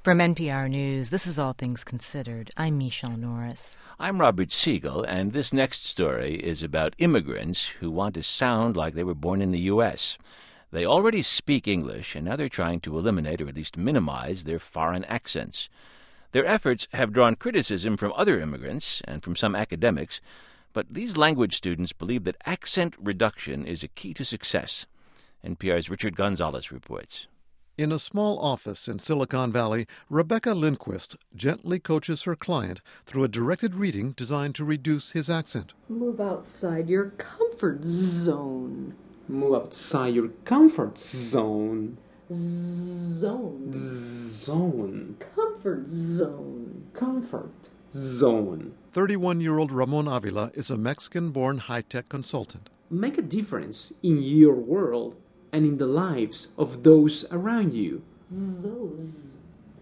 From NPR News, this is All Things Considered. I'm Michelle Norris. I'm Robert Siegel, and this next story is about immigrants who want to sound like they were born in the U.S. They already speak English, and now they're trying to eliminate or at least minimize their foreign accents. Their efforts have drawn criticism from other immigrants and from some academics, but these language students believe that accent reduction is a key to success. NPR's Richard Gonzalez reports. In a small office in Silicon Valley, Rebecca Lindquist gently coaches her client through a directed reading designed to reduce his accent. Move outside your comfort zone. Move outside your comfort zone. Zone. Zone. Comfort zone. Comfort zone. 31-year-old Ramon Avila is a Mexican-born high-tech consultant. Make a difference in your world and in the lives of those around you. Those.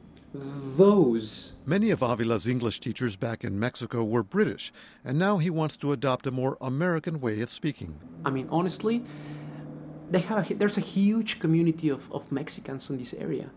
Many of Avila's English teachers back in Mexico were British, and now he wants to adopt a more American way of speaking. I mean, honestly, there's a huge community of Mexicans in this area.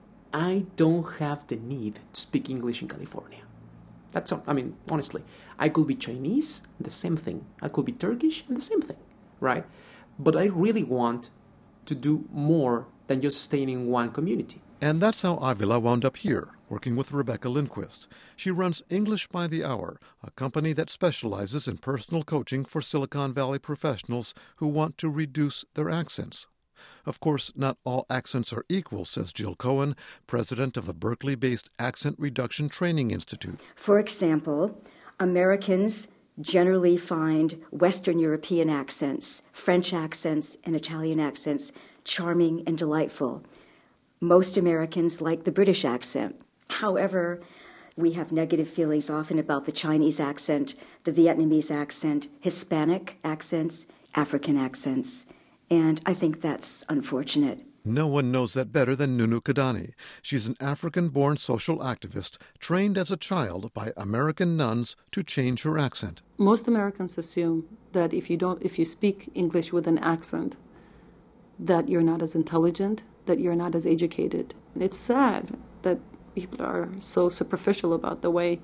I don't have the need to speak English in California. That's all. I mean, honestly, I could be Chinese, the same thing. I could be Turkish, and the same thing, right? But I really want to do more than just staying in one community. And that's how Avila wound up here, working with Rebecca Lindquist. She runs English by the Hour, a company that specializes in personal coaching for Silicon Valley professionals who want to reduce their accents. Of course, not all accents are equal, says Jill Cohen, president of the Berkeley-based Accent Reduction Training Institute. For example, Americans generally find Western European accents, French accents, and Italian accents charming and delightful. Most Americans like the British accent. However, we have negative feelings often about the Chinese accent, the Vietnamese accent, Hispanic accents, African accents, and I think that's unfortunate. No one knows that better than Nunu Kadani. She's an African-born social activist trained as a child by American nuns to change her accent. Most Americans assume that if you speak English with an accent, that you're not as intelligent, that you're not as educated. And it's sad that people are so superficial about the way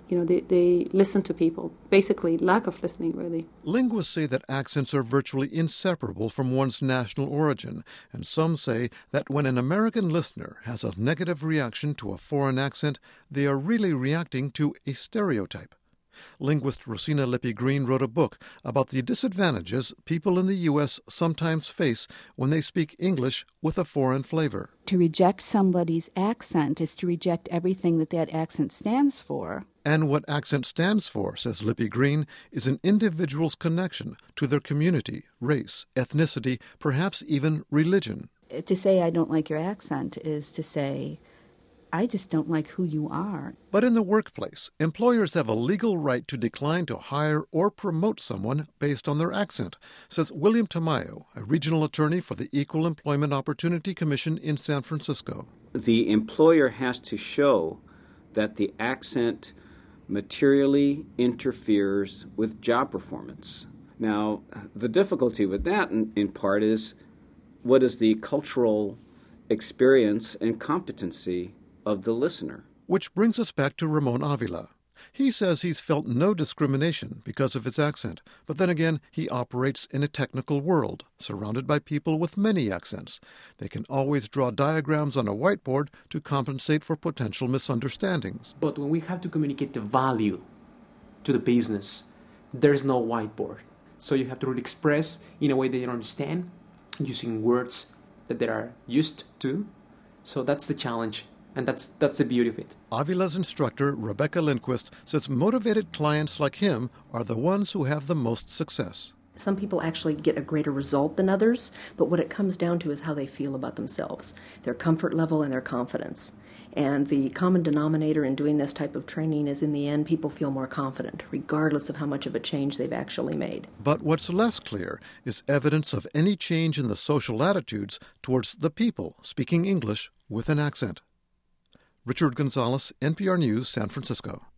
they listen to people. Basically, lack of listening, really. Linguists say that accents are virtually inseparable from one's national origin, and some say that when an American listener has a negative reaction to a foreign accent, they are really reacting to a stereotype. Linguist Rosina Lippi-Green wrote a book about the disadvantages people in the U.S. sometimes face when they speak English with a foreign flavor. To reject somebody's accent is to reject everything that accent stands for. And what accent stands for, says Lippi-Green, is an individual's connection to their community, race, ethnicity, perhaps even religion. To say I don't like your accent is to say I just don't like who you are. But in the workplace, employers have a legal right to decline to hire or promote someone based on their accent, says William Tamayo, a regional attorney for the Equal Employment Opportunity Commission in San Francisco. The employer has to show that the accent materially interferes with job performance. Now, the difficulty with that, in part, is what is the cultural experience and competency of the listener. Which brings us back to Ramon Avila. He says he's felt no discrimination because of his accent, but then again, he operates in a technical world, surrounded by people with many accents. They can always draw diagrams on a whiteboard to compensate for potential misunderstandings. But when we have to communicate the value to the business, there's no whiteboard. So you have to really express in a way that you understand, using words that they are used to. So that's the challenge. And that's the beauty of it. Avila's instructor, Rebecca Lindquist, says motivated clients like him are the ones who have the most success. Some people actually get a greater result than others, but what it comes down to is how they feel about themselves, their comfort level and their confidence. And the common denominator in doing this type of training is, in the end, people feel more confident, regardless of how much of a change they've actually made. But what's less clear is evidence of any change in the social attitudes towards the people speaking English with an accent. Richard Gonzalez, NPR News, San Francisco.